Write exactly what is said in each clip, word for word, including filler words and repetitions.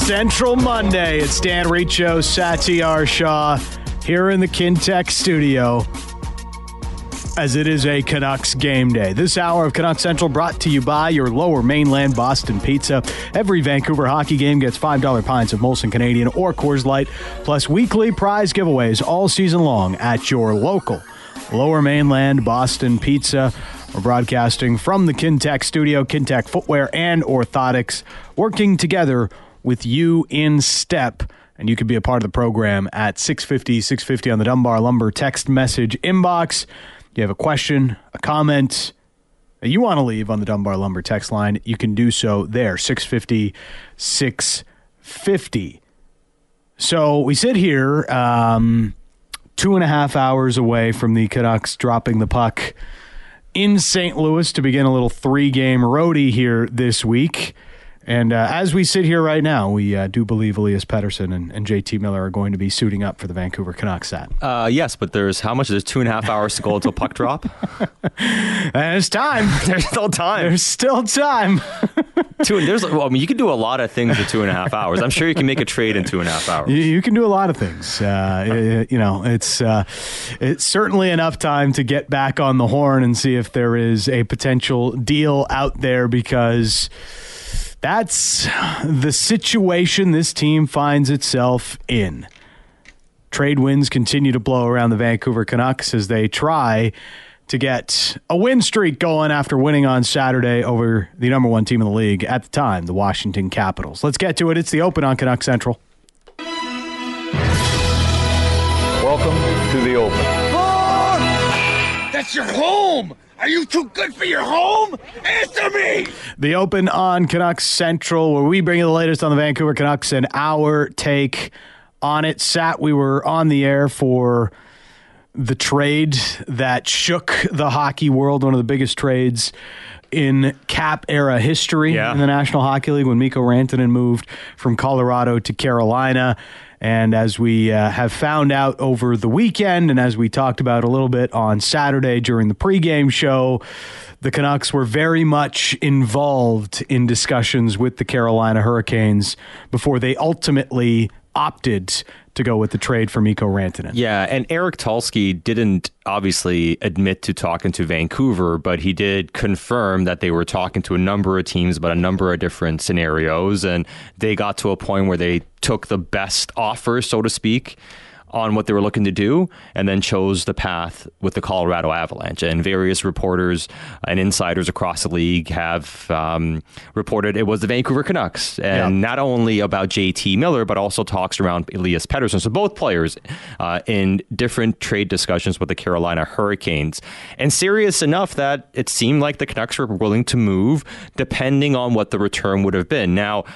Central Monday. It's Dan Riccio, Satyar Shah here in the Kintec studio as it is a Canucks game day. This hour of Canucks Central brought to you by your Lower Mainland Boston Pizza. Every Vancouver hockey game gets five dollar pints of Molson Canadian or Coors Light, plus weekly prize giveaways all season long at your local Lower Mainland Boston Pizza. We're broadcasting from the Kintec studio, Kintec Footwear and Orthotics, working together with you in step. And you can be a part of the program at six fifty, six fifty on the Dunbar Lumber text message inbox. You have a question, a comment that you want to leave on the Dunbar Lumber text line, you can do so there, six fifty, six fifty. So we sit here um, two and a half hours away from the Canucks dropping the puck in Saint Louis to begin a little three-game roadie here this week. And uh, as we sit here right now, we uh, do believe Elias Pettersson and, and J T Miller are going to be suiting up for the Vancouver Canucks set. Uh, yes, but there's how much? There's two and a half hours to go until puck drop. There's time. There's still time. There's still time. two. There's. Well, I mean, you can do a lot of things in two and a half hours. I'm sure you can make a trade in two and a half hours. You, you can do a lot of things. Uh, it, you know, it's uh, it's certainly enough time to get back on the horn and see if there is a potential deal out there, because that's the situation this team finds itself in. Trade winds continue to blow around the Vancouver Canucks as they try to get a win streak going after winning on Saturday over the number one team in the league at the time, the Washington Capitals. Let's get to it. It's the Open on Canucks Central. Welcome to the Open. Oh, that's your home! Are you too good for your home? Answer me! The Open on Canucks Central, where we bring you the latest on the Vancouver Canucks and our take on it. Sat, we were on the air for the trade that shook the hockey world, one of the biggest trades in Cap era history yeah. in the National Hockey League, when Mikko Rantanen moved from Colorado to Carolina. And as we uh, have found out over the weekend, and as we talked about a little bit on Saturday during the pregame show, the Canucks were very much involved in discussions with the Carolina Hurricanes before they ultimately opted to go with the trade for Mikko Rantanen. Yeah, and Eric Tulsky didn't obviously admit to talking to Vancouver, but he did confirm that they were talking to a number of teams about a number of different scenarios, and they got to a point where they took the best offer, so to speak, on what they were looking to do, and then chose the path with the Colorado Avalanche. And various reporters and insiders across the league have um, reported it was the Vancouver Canucks. And yeah. not only about J T Miller, but also talks around Elias Pettersson. So both players uh, in different trade discussions with the Carolina Hurricanes. And serious enough that it seemed like the Canucks were willing to move depending on what the return would have been. Now,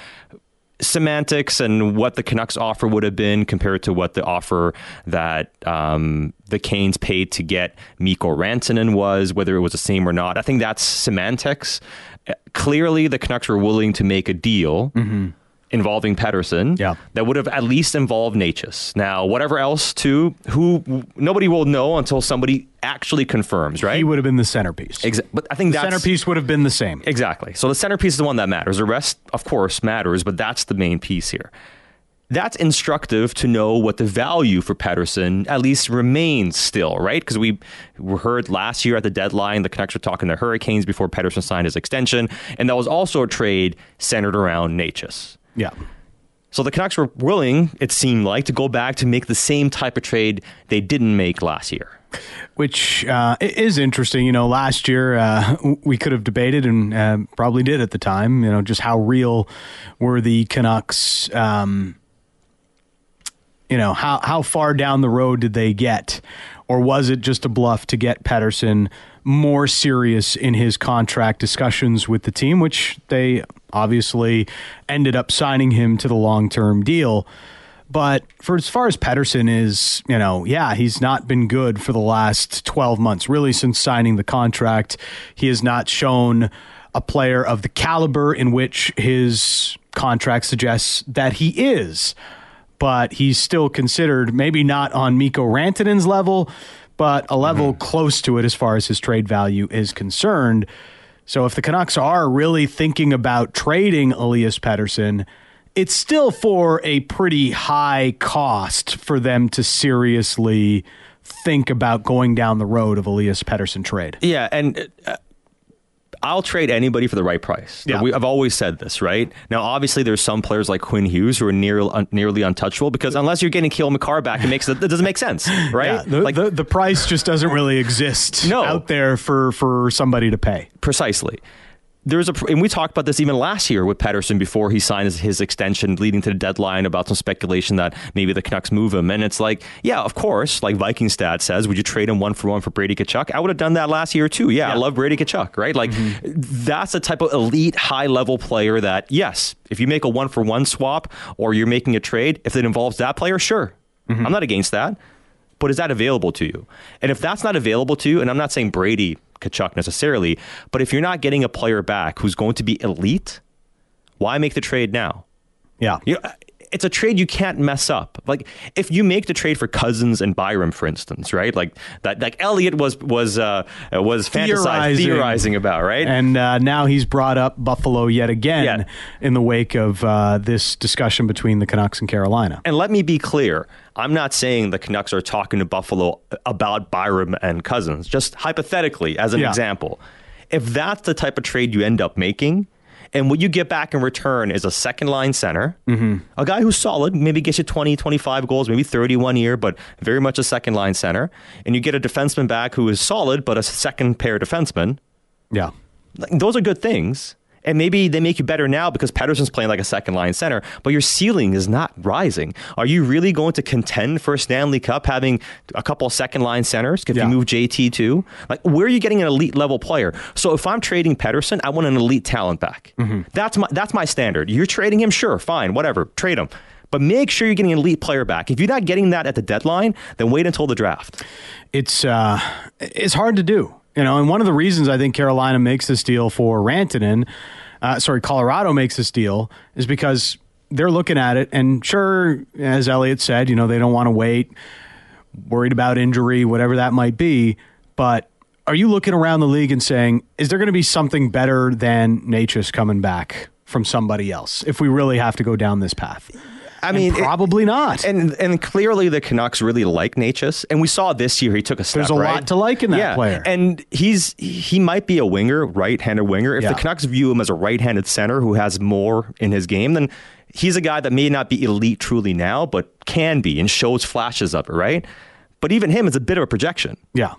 semantics and what the Canucks offer would have been compared to what the offer that um, the Canes paid to get Mikko Rantanen was, whether it was the same or not. I think that's semantics. Clearly, the Canucks were willing to make a deal mm-hmm. involving Pettersson yeah. that would have at least involved Necas. Now, whatever else, too, who nobody will know until somebody actually confirms, right? He would have been the centerpiece. Exa- but I think the that's, centerpiece would have been the same. Exactly. So the centerpiece is the one that matters. The rest, of course, matters, but that's the main piece here. That's instructive to know what the value for Pettersson at least remains still, right? Because we heard last year at the deadline, the Canucks were talking to Hurricanes before Pettersson signed his extension, and that was also a trade centered around Necas. Yeah. So the Canucks were willing, it seemed like, to go back to make the same type of trade they didn't make last year. Which uh, is interesting. You know, last year uh, we could have debated and uh, probably did at the time, you know, just how real were the Canucks, um, you know, how, how far down the road did they get? Or was it just a bluff to get Pettersson more serious in his contract discussions with the team, which they obviously ended up signing him to the long-term deal. But for as far as Pettersson is, you know, yeah, he's not been good for the last twelve months. Really, since signing the contract, he has not shown a player of the caliber in which his contract suggests that he is. But he's still considered maybe not on Mikko Rantanen's level, but a level mm-hmm. close to it as far as his trade value is concerned. So if the Canucks are really thinking about trading Elias Pettersson, it's still for a pretty high cost for them to seriously think about going down the road of Elias Pettersson trade. Yeah, and uh, I'll trade anybody for the right price. Yeah. We, I've always said this, right? Now, obviously, there's some players like Quinn Hughes who are near, un, nearly untouchable because unless you're getting Cale Makar back, it makes it doesn't make sense, right? Yeah, the, like the, the price just doesn't really exist no. out there for, for somebody to pay. Precisely. There's a, and we talked about this even last year with Pettersson before he signed his, his extension, leading to the deadline about some speculation that maybe the Canucks move him. And it's like, yeah, of course, like Viking Stat says, would you trade him one for one for Brady Tkachuk? I would have done that last year too. Yeah, yeah. I love Brady Tkachuk, right? Like mm-hmm. that's a type of elite, high level player that, yes, if you make a one for one swap or you're making a trade, if it involves that player, sure. Mm-hmm. I'm not against that. But is that available to you? And if that's not available to you, and I'm not saying Brady Tkachuk necessarily, but if you're not getting a player back who's going to be elite, why make the trade now? Yeah. You know, it's a trade you can't mess up. Like if you make the trade for Cousins and Byram, for instance, right? Like that, like Elliott was was uh, was fantasizing, theorizing. theorizing about, right? And uh, now he's brought up Buffalo yet again yeah. in the wake of uh, this discussion between the Canucks and Carolina. And let me be clear. I'm not saying the Canucks are talking to Buffalo about Byram and Cousins, just hypothetically as an yeah. example. If that's the type of trade you end up making, and what you get back in return is a second line center, mm-hmm. a guy who's solid, maybe gets you twenty, twenty-five goals, maybe thirty one year, but very much a second line center. And you get a defenseman back who is solid, but a second pair defenseman. Yeah. Those are good things. And maybe they make you better now because Pettersson's playing like a second line center, but your ceiling is not rising. Are you really going to contend for a Stanley Cup having a couple of second line centers? If yeah. you move J T too? Like, where are you getting an elite level player? So if I'm trading Pettersson, I want an elite talent back. Mm-hmm. That's my that's my standard. You're trading him? Sure, fine, whatever. Trade him. But make sure you're getting an elite player back. If you're not getting that at the deadline, then wait until the draft. It's uh, it's hard to do. You know, and one of the reasons I think Carolina makes this deal for Rantanen, uh, sorry, Colorado makes this deal is because they're looking at it. And sure, as Elliott said, you know, they don't want to wait, worried about injury, whatever that might be. But are you looking around the league and saying, is there going to be something better than Necas coming back from somebody else if we really have to go down this path? I mean, and probably it, not. And and clearly the Canucks really like Necas, and we saw this year he took a step. There's a right? lot to like in that yeah. player, and he's he might be a winger, right-handed winger. If yeah. the Canucks view him as a right-handed center who has more in his game, then he's a guy that may not be elite truly now, but can be and shows flashes of it, right? But even him is a bit of a projection. Yeah.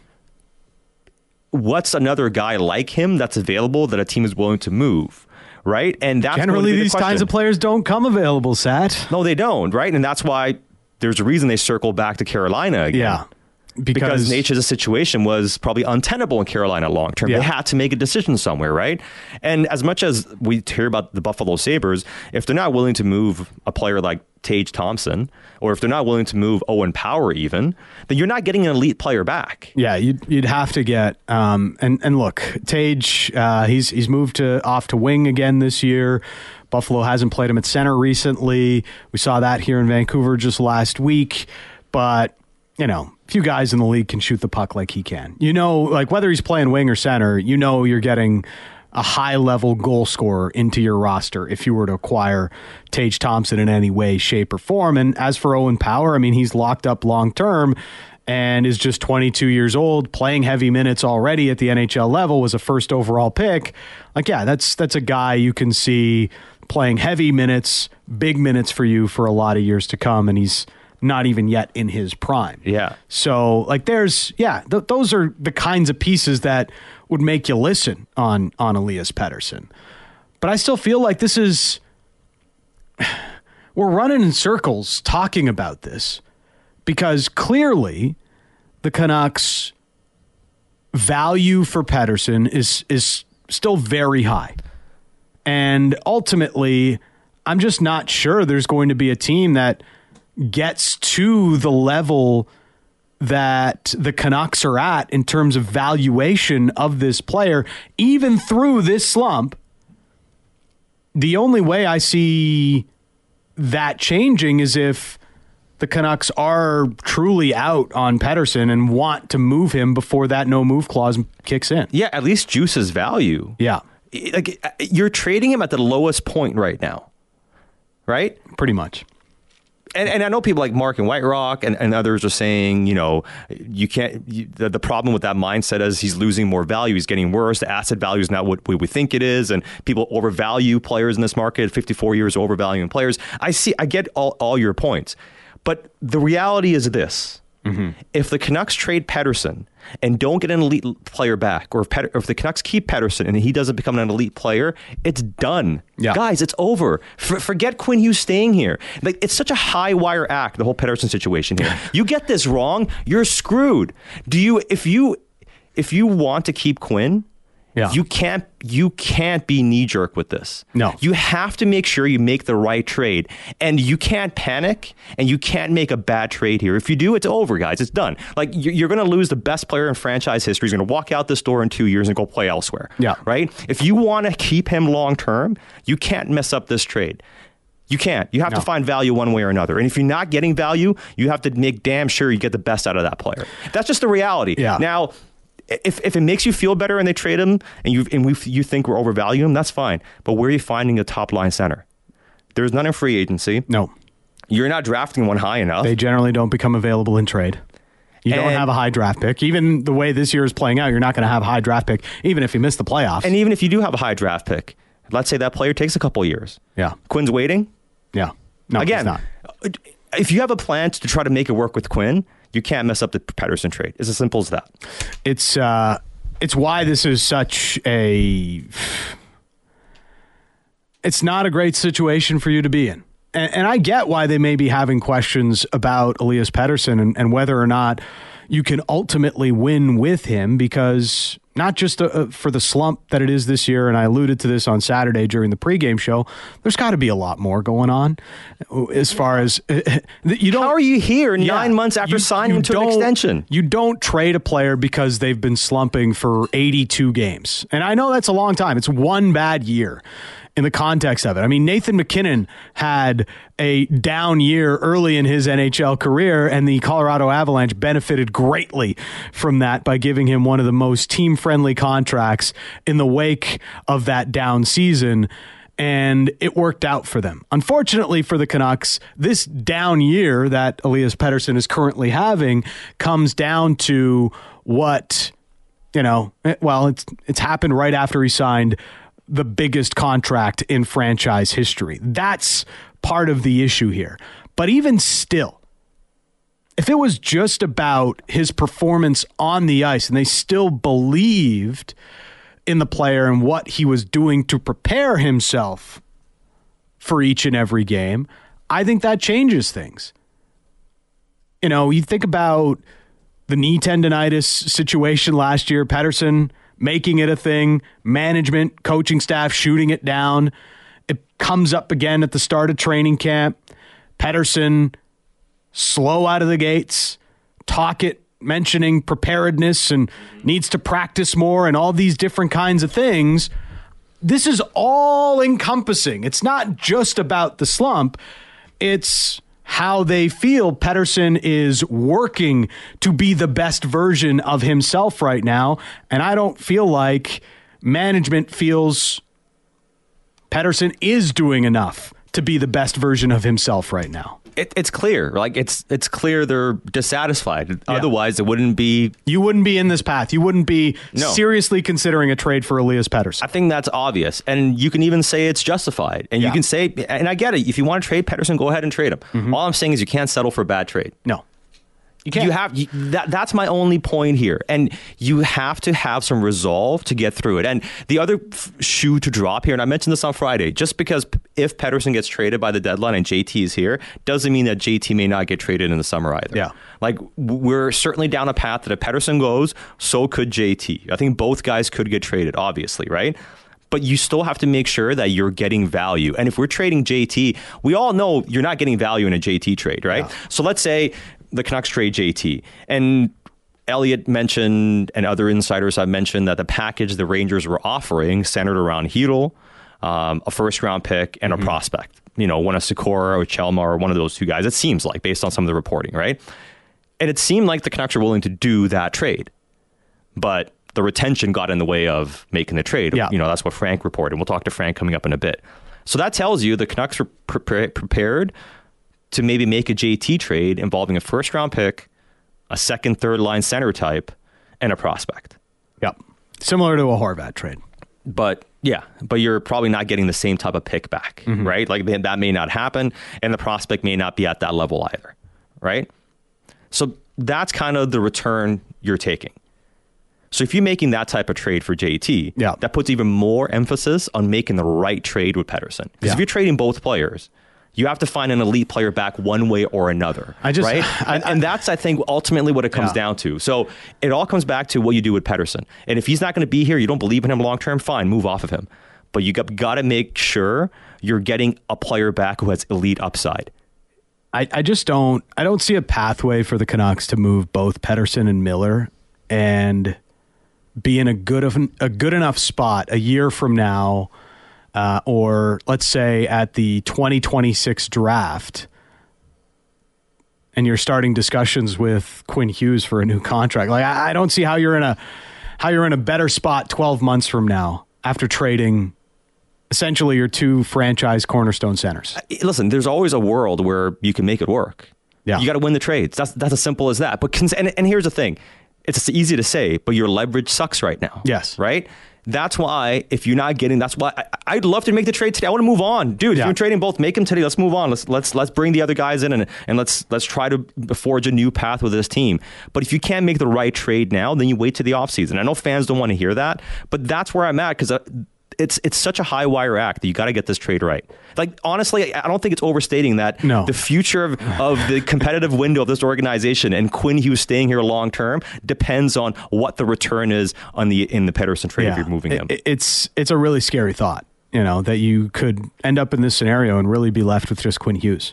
What's another guy like him that's available that a team is willing to move? Right. And that's generally these the kinds of players don't come available, Sat. No, they don't. Right. And that's why there's a reason they circle back to Carolina again. Yeah. Because, because Necas' situation was probably untenable in Carolina long term. Yeah. They had to make a decision somewhere. Right. And as much as we hear about the Buffalo Sabres, if they're not willing to move a player like Tage Thompson, or if they're not willing to move Owen Power even, then you're not getting an elite player back. Yeah, you'd, you'd have to get, um, and, and look, Tage, uh, he's he's moved to off to wing again this year. Buffalo hasn't played him at center recently. We saw that here in Vancouver just last week. But, you know, few guys in the league can shoot the puck like he can. You know, like whether he's playing wing or center, you know you're getting a high-level goal scorer into your roster if you were to acquire Tage Thompson in any way, shape, or form. And as for Owen Power, I mean, he's locked up long-term and is just twenty-two years old, playing heavy minutes already at the N H L level, was a first overall pick. Like, yeah, that's that's a guy you can see playing heavy minutes, big minutes for you for a lot of years to come, and he's not even yet in his prime. Yeah. So, like, there's, yeah, th- those are the kinds of pieces that would make you listen on, on Elias Pettersson. But I still feel like this is, we're running in circles talking about this because clearly the Canucks' value for Pettersson is, is still very high. And ultimately, I'm just not sure there's going to be a team that gets to the level that the Canucks are at in terms of valuation of this player, even through this slump. The only way I see that changing is if the Canucks are truly out on Pettersson and want to move him before that no-move clause kicks in. Yeah, at least juices value. Yeah. Like, you're trading him at the lowest point right now. right? Pretty much. And, and I know people like Mark and White Rock and, and others are saying, you know, you can't, you, the, the problem with that mindset is he's losing more value. He's getting worse. The asset value is not what we, we think it is. And people overvalue players in this market. fifty-four years overvaluing players. I see, I get all, all your points. But the reality is this. Mm-hmm. If the Canucks trade Pettersson and don't get an elite player back, or if, Pet- or if the Canucks keep Pettersson and he doesn't become an elite player, it's done. Yeah. Guys, it's over. F- forget Quinn Hughes staying here. Like, it's such a high wire act, the whole Pettersson situation here. You get this wrong, you're screwed. Do you, if you, if you want to keep Quinn, yeah. you can't you can't be knee jerk with this. No. You have to make sure you make the right trade. And you can't panic and you can't make a bad trade here. If you do, it's over, guys. It's done. Like, you're going to lose the best player in franchise history. He's going to walk out this door in two years and go play elsewhere. Yeah. Right? If you want to keep him long term, you can't mess up this trade. You can't. You have no. to find value one way or another. And if you're not getting value, you have to make damn sure you get the best out of that player. That's just the reality. Yeah. Now, If if it makes you feel better and they trade him and you and we you think we're overvaluing him, that's fine. But where are you finding a top line center? There's none in free agency. No. You're not drafting one high enough. They generally don't become available in trade. You don't And- have a high draft pick. Even the way this year is playing out, you're not going to have a high draft pick, even if you miss the playoffs. And even if you do have a high draft pick, let's say that player takes a couple of years. Yeah. Quinn's waiting. Yeah. No, Again, he's not. if you have a plan to try to make it work with Quinn, you can't mess up the Pettersson trade. It's as simple as that. It's uh, it's why this is such a. It's not a great situation for you to be in, and, and I get why they may be having questions about Elias Pettersson and, and whether or not you can ultimately win with him, because not just uh, for the slump that it is this year, and I alluded to this on Saturday during the pregame show, there's got to be a lot more going on as far as uh, you don't. How are you here Yeah, nine months after you- signing you him to an don't- extension? You don't trade a player because they've been slumping for eighty-two games. And I know that's a long time. It's one bad year in the context of it. I mean, Nathan MacKinnon had a down year early in his N H L career, and the Colorado Avalanche benefited greatly from that by giving him one of the most team-friendly contracts in the wake of that down season. And it worked out for them. Unfortunately for the Canucks, this down year that Elias Pettersson is currently having comes down to what, you know, well, it's it's happened right after he signed the biggest contract in franchise history. That's part of the issue here. But even still, if it was just about his performance on the ice and they still believed in the player and what he was doing to prepare himself for each and every game, I think that changes things. You know, you think about the knee tendonitis situation last year, Pettersson making it a thing, management, coaching staff shooting it down. It comes up again at the start of training camp. Pettersson slow out of the gates, talk it, mentioning preparedness and needs to practice more and all these different kinds of things. This is all encompassing. It's not just about the slump. It's how they feel Pettersson is working to be the best version of himself right now. And I don't feel like management feels Pettersson is doing enough to be the best version of himself right now. It, it's clear, like it's it's clear they're dissatisfied. Yeah. Otherwise, it wouldn't be. You wouldn't be in this path. You wouldn't be no. seriously considering a trade for Elias Pettersson. I think that's obvious, and you can even say it's justified. And yeah. you can say, and I get it. If you want to trade Pettersson, go ahead and trade him. Mm-hmm. All I'm saying is you can't settle for a bad trade. No. You can't. You have you, that. That's my only point here, and you have to have some resolve to get through it. And the other f- shoe to drop here, and I mentioned this on Friday, just because p- if Pettersson gets traded by the deadline and J T is here, doesn't mean that J T may not get traded in the summer either. Yeah, like we're certainly down a path that if Pettersson goes, so could J T. I think both guys could get traded, obviously, right? But you still have to make sure that you're getting value. And if we're trading J T, we all know you're not getting value in a J T trade, right? Yeah. So let's say the Canucks trade J T. And Elliot mentioned, and other insiders have mentioned, that the package the Rangers were offering centered around Hedl, um, a first-round pick, and mm-hmm. a prospect. You know, one of Sikora or Chelma or one of those two guys. It seems like, based on some of the reporting, right? And it seemed like the Canucks are willing to do that trade. But the retention got in the way of making the trade. Yeah. You know, that's what Frank reported. We'll talk to Frank coming up in a bit. So that tells you the Canucks were pre- prepared to maybe make a J T trade involving a first round pick, a second, third line center type, and a prospect. Yep. Similar to a Horvat trade. But yeah, but you're probably not getting the same type of pick back, mm-hmm. right? Like that may not happen, and the prospect may not be at that level either, right? So that's kind of the return you're taking. So if you're making that type of trade for J T, yeah. that puts even more emphasis on making the right trade with Pettersson. Because yeah. if you're trading both players, you have to find an elite player back one way or another, I just, right? I, and, and that's, I think, ultimately what it comes yeah. down to. So it all comes back to what you do with Pettersson. And if he's not going to be here, you don't believe in him long-term, fine, move off of him. But you got, got to make sure you're getting a player back who has elite upside. I, I just don't, I don't see a pathway for the Canucks to move both Pettersson and Miller and be in a good, of, a good enough spot a year from now. Uh, or let's say at the twenty twenty-six draft, and you're starting discussions with Quinn Hughes for a new contract. Like I, I don't see how you're in a how you're in a better spot twelve months from now after trading essentially your two franchise cornerstone centers. Listen, there's always a world where you can make it work. Yeah, you got to win the trades. That's that's as simple as that. But cons- and and here's the thing, it's easy to say, but your leverage sucks right now. Yes, right. That's why if you're not getting, that's why I, I'd love to make the trade today. I want to move on, dude. Yeah. If you're trading both, make them today. Let's move on. Let's let's let's bring the other guys in and and let's let's try to forge a new path with this team. But if you can't make the right trade now, then you wait to the offseason. I know fans don't want to hear that, but that's where I'm at because it's it's such a high wire act that you got to get this trade right. Like honestly, I don't think it's overstating that no. the future of, of the competitive window of this organization and Quinn Hughes staying here long term depends on what the return is on the in the Pettersson trade yeah. if you're moving him. It, it's it's a really scary thought, you know, that you could end up in this scenario and really be left with just Quinn Hughes.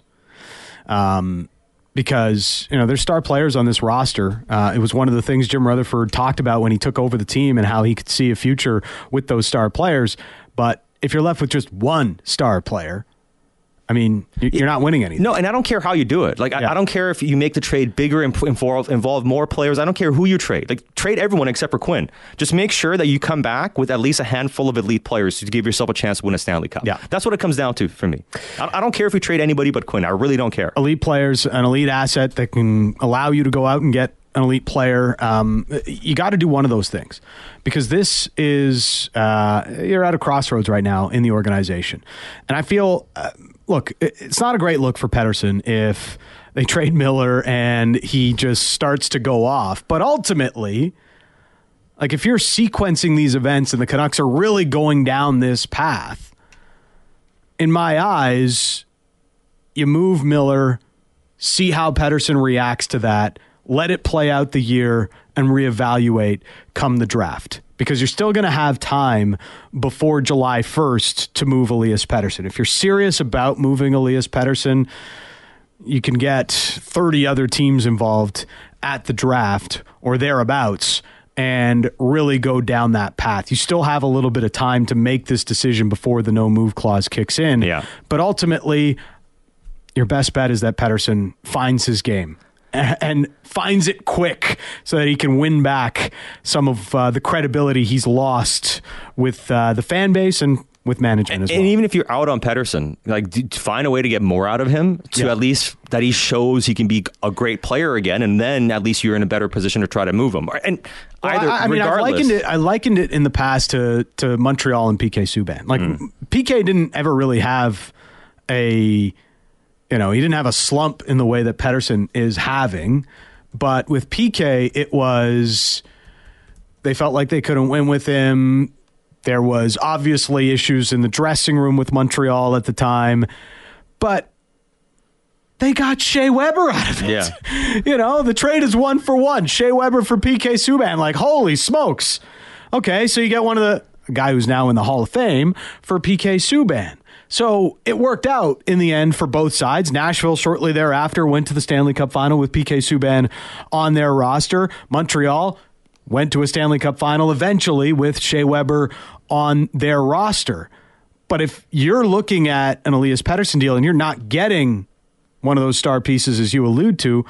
Um, because, you know, there's star players on this roster. Uh, it was one of the things Jim Rutherford talked about when he took over the team and how he could see a future with those star players. But if you're left with just one star player, I mean, you're not winning anything. No, and I don't care how you do it. Like, yeah. I, I don't care if you make the trade bigger and involve, involve more players. I don't care who you trade. Like, trade everyone except for Quinn. Just make sure that you come back with at least a handful of elite players to give yourself a chance to win a Stanley Cup. Yeah. That's what it comes down to for me. I, I don't care if we trade anybody but Quinn. I really don't care. Elite players, an elite asset that can allow you to go out and get an elite player. Um, you got to do one of those things because this is, uh, you're at a crossroads right now in the organization. And I feel... Uh, Look, it's not a great look for Pettersson if they trade Miller and he just starts to go off. But ultimately, like if you're sequencing these events and the Canucks are really going down this path, in my eyes, you move Miller, see how Pettersson reacts to that, let it play out the year, and reevaluate come the draft. Because you're still going to have time before July first to move Elias Pettersson. If you're serious about moving Elias Pettersson, you can get thirty other teams involved at the draft or thereabouts and really go down that path. You still have a little bit of time to make this decision before the no-move clause kicks in. Yeah. But ultimately, your best bet is that Pettersson finds his game and finds it quick so that he can win back some of uh, the credibility he's lost with uh, the fan base and with management and, as well. And even if you're out on Pettersson, like do, find a way to get more out of him to yeah. at least that he shows he can be a great player again, and then at least you're in a better position to try to move him. And well, either, I, I mean, I likened it. I likened it in the past to to Montreal and P K Subban. Like mm. P K didn't ever really have a. You know, he didn't have a slump in the way that Pettersson is having, but with P K, it was, they felt like they couldn't win with him. There was obviously issues in the dressing room with Montreal at the time, but they got Shea Weber out of it. Yeah. You know, the trade is one for one. Shea Weber for P K Subban. Like, holy smokes. Okay, so you get one of the, a guy who's now in the Hall of Fame for P K Subban. So it worked out in the end for both sides. Nashville shortly thereafter went to the Stanley Cup final with P K Subban on their roster. Montreal went to a Stanley Cup final eventually with Shea Weber on their roster. But if you're looking at an Elias Pettersson deal and you're not getting one of those star pieces as you allude to,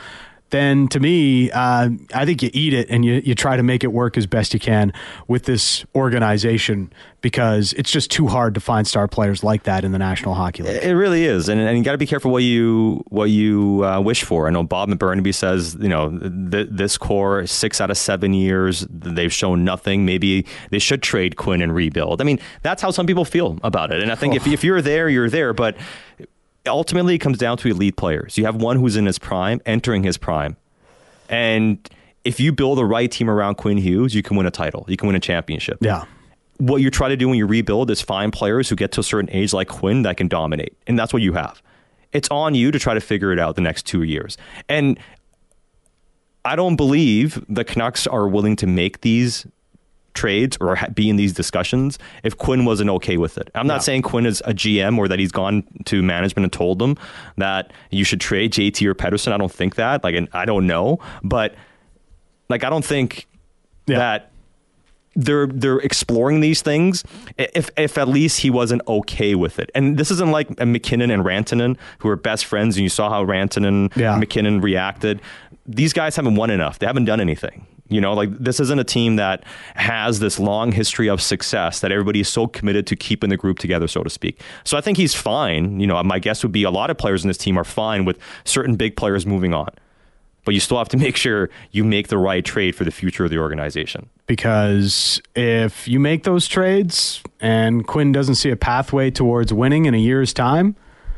then to me, uh, I think you eat it and you, you try to make it work as best you can with this organization, because it's just too hard to find star players like that in the National Hockey League. It really is, and, and you got to be careful what you what you uh, wish for. I know Bob McBurney says, you know, th- this core, six out of seven years, they've shown nothing. Maybe they should trade Quinn and rebuild. I mean, that's how some people feel about it, and I think oh. if if you're there, you're there, but ultimately it comes down to elite players. You have one who's in his prime, entering his prime. And if you build the right team around Quinn Hughes, you can win a title. You can win a championship. Yeah. What you try to do when you rebuild is find players who get to a certain age like Quinn that can dominate. And that's what you have. It's on you to try to figure it out the next two years. And I don't believe the Canucks are willing to make these trades or be in these discussions if Quinn wasn't okay with it. I'm not yeah. saying Quinn is a G M or that he's gone to management and told them that you should trade J T or Pettersson. I don't think that. Like, and I don't know, but like, I don't think yeah. that they're they're exploring these things if if at least he wasn't okay with it. And this isn't like McKinnon and Rantanen, who are best friends, and you saw how Rantanen yeah. and McKinnon reacted. These guys haven't won enough. They haven't done anything. You know, like, this isn't a team that has this long history of success that everybody is so committed to keeping the group together, so to speak. So I think he's fine. You know, my guess would be a lot of players in this team are fine with certain big players moving on. But you still have to make sure you make the right trade for the future of the organization. Because if you make those trades and Quinn doesn't see a pathway towards winning in a year's time,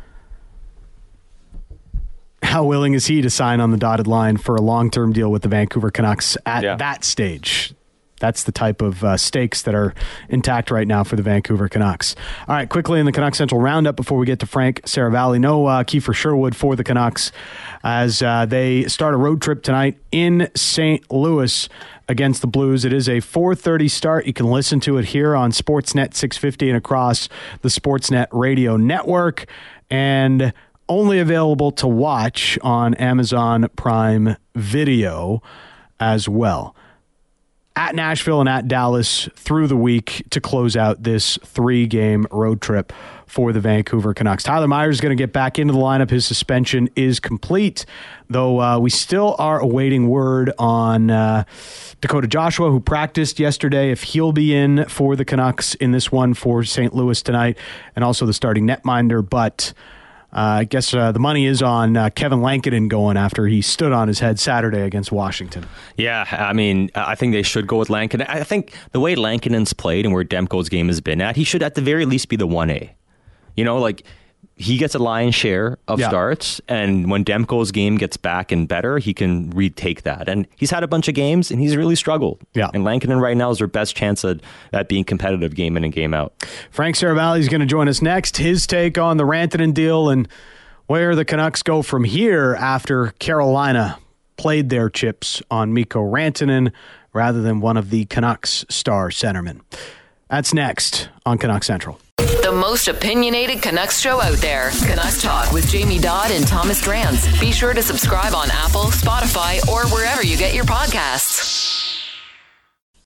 how willing is he to sign on the dotted line for a long-term deal with the Vancouver Canucks at yeah. that stage? That's the type of uh, stakes that are intact right now for the Vancouver Canucks. All right, quickly in the Canucks Central Roundup before we get to Frank Saravalli. No uh, Kiefer Sherwood for the Canucks as uh, they start a road trip tonight in Saint Louis against the Blues. It is a four thirty start. You can listen to it here on Sportsnet six fifty and across the Sportsnet radio network. And only available to watch on Amazon Prime Video as well. At Nashville and at Dallas through the week to close out this three-game road trip for the Vancouver Canucks. Tyler Myers is going to get back into the lineup. His suspension is complete, though uh, we still are awaiting word on uh, Dakota Joshua, who practiced yesterday, if he'll be in for the Canucks in this one for Saint Louis tonight, and also the starting netminder, but Uh, I guess uh, the money is on uh, Kevin Lankinen going after he stood on his head Saturday against Washington. Yeah, I mean, I think they should go with Lankinen. I think the way Lankinen's played and where Demko's game has been at, he should at the very least be the one A. You know, like, he gets a lion's share of yeah. starts, and when Demko's game gets back and better, he can retake that. And he's had a bunch of games, and he's really struggled. Yeah. And Lankinen right now is their best chance at, at being competitive game in and game out. Frank Saravalli is going to join us next. His take on the Rantanen deal and where the Canucks go from here after Carolina played their chips on Mikko Rantanen rather than one of the Canucks star centermen. That's next on Canucks Central. The most opinionated Canucks show out there. Canucks Talk with Jamie Dodd and Thomas Drance. Be sure to subscribe on Apple, Spotify, or wherever you get your podcasts.